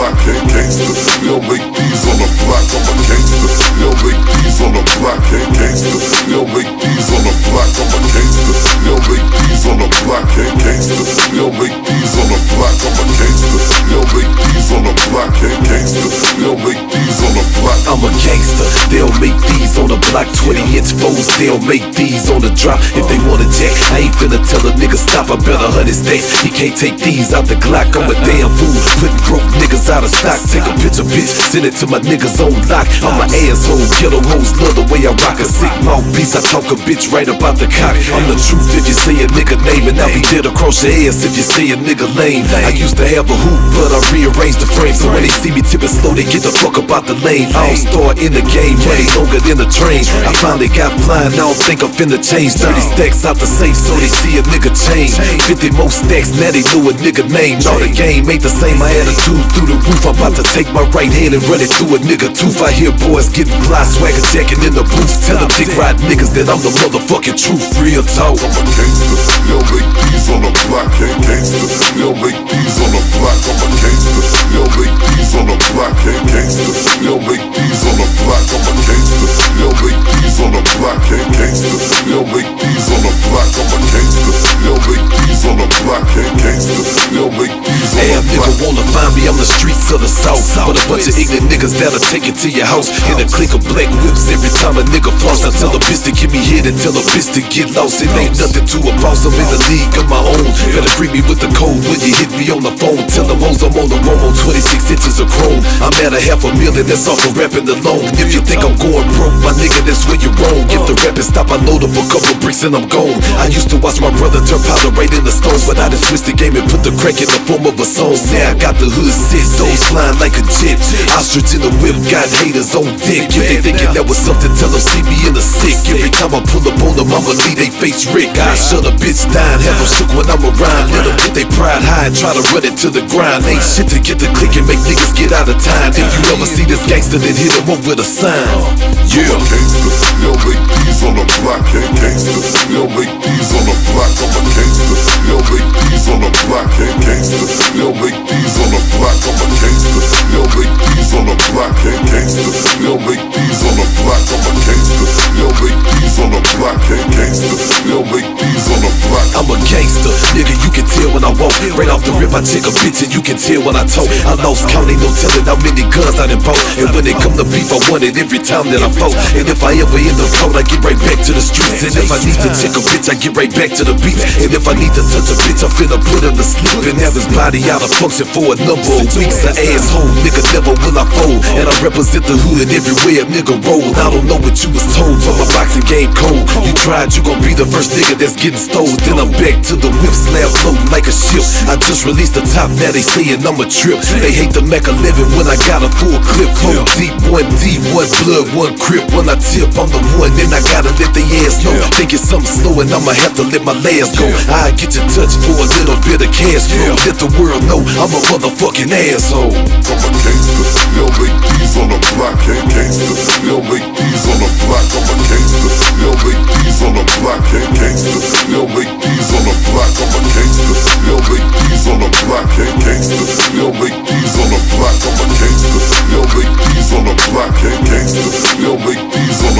block, ain't gangster. Still make these on the block, I'm a gangster. Still make these on the block, ain't gangster. Still make these on the block, I'm a gangster. Still make these on the block, ain't gangster. Still make these on the block, I'm a gangster. Still make these on the block, ain't gangster. Still make these on the block. I'm a gangster, they'll make these on the block. 20-inch foes, they'll make these on the drop. If they want a jack, I ain't finna tell a nigga stop. I bet 100 stacks, he can't take these out the Glock. I'm a damn fool, putting broke niggas out of stock. Take a picture, bitch, send it to my niggas on lock. I'm an asshole, ghetto hoes love the way I rock a sick mouthpiece. I talk a bitch right about the cock. I'm the truth if you say a nigga name, and I'll be dead across your ass if you say a nigga lame. I used to have a hoop, but I rearranged the frame, so when they see me tipping slow, they get the fuck up out the lane. All-star in the game, money longer than a train. I finally got flying, I don't think I'm finna change. 30 stacks out the safe, so they see a nigga change. 50 more stacks, now they know a nigga name. No, the game ain't the same, my attitude through the roof. I'm about to take my right hand and run it through a nigga tooth. I hear boys getting fly, swagger jacking in the booth. Tell them dick ride niggas that I'm the motherfucking truth. Real talk. I'm a gangster, still make these on the block, ain't gangster. Still make these on the block, I'm a gangster. Still make these on the block, ain't gangster. Still make these on the block, I'm a gangster. Still make these on the block, ain't gangster. Still make these on the block, I'm a gangster. Still make these on the block, ain't gangster. Still make these on the block. Nigga wanna find me, I'm the streets of the south. But a bunch of ignorant niggas that'll take it to your house. In a clique of black whips every time a nigga floss. I tell a bitch to give me head and tell a bitch to get lost. It ain't nothing to a boss, I'm in the league of my own. Better greet me with the code when you hit me on the phone. Tell them hoes I'm on the road on 26 inches of chrome. I'm at $500,000, that's off of rapping alone. If you think I'm going broke, my nigga, that's where you're wrong. If the rapping stop, I load up a couple bricks and I'm gone. I used to watch my brother turn powder right in the stone, but I done switched the game and put the crack in the form of a song. Now I got the hood set, those flying like a jet. Ostrich in the whip, got haters on dick. If they thinking that was something, tell them see me in the sick. Every time I pull up on them, I'ma leave they face Rick. I shut a bitch down, have them shook when I'm around. Let them get they pride high and try to run it to the grind. Ain't shit to get the click and make niggas get out of time. If you ever see this gangster, then hit him up with a sign. Yeah. I'm a gangster, still make these on the block, ain't gangster. Still make these on the block, I'm a gangster. Still make these on the block, ain't gangster. Still make these on the block, I'm a gangster. Still make these on the block, ain't gangster. Still make these on the block, I'm a gangster. Still make these on the block, ain't gangster. Still make these on the block. I'm a gangster, nigga, you can tell when I walk. Right off the rip, I take a picture, you can tell when I talk. I lost count, ain't no telling how many guns I done bought. And when they come to beef, I want it every time that I fought. And if I ever end up caught, I get right back to the streets. And if I need to check a bitch, I get right back to the beats. And if I need to touch a bitch, I'm finna put him to sleep and have his body out of function for a number of weeks. An asshole, nigga, never will I fold. And I represent the hood everywhere a nigga roll. I don't know what you was told, but my boxing game cold. You tried, you gon' be the first nigga that's getting stole. Then I'm back to the whip, slab floating like a ship. I just released the top, now they saying I'm a trip. They hate the Mac 11 when I got a full clip. Cold deep, 1D, 1 blood, 1 crip. When I tip, I'm the one, then I gotta let the ass know. Think it's something slow and I'ma have to let my last go. I get your touch for a little bit of cash flow. Let the world know I'm a motherfucking asshole. I'm a gangster, still make these on the block, ain't gangster. Still make these on the block, I'm a gangster. Still make these on the block, ain't gangster. Still make these on the block, I'm a gangster. Still make these on the block, ain't gangster. Still make these on the block, I'm a gangster. Still make these on the block, ain't gangster. Still make these on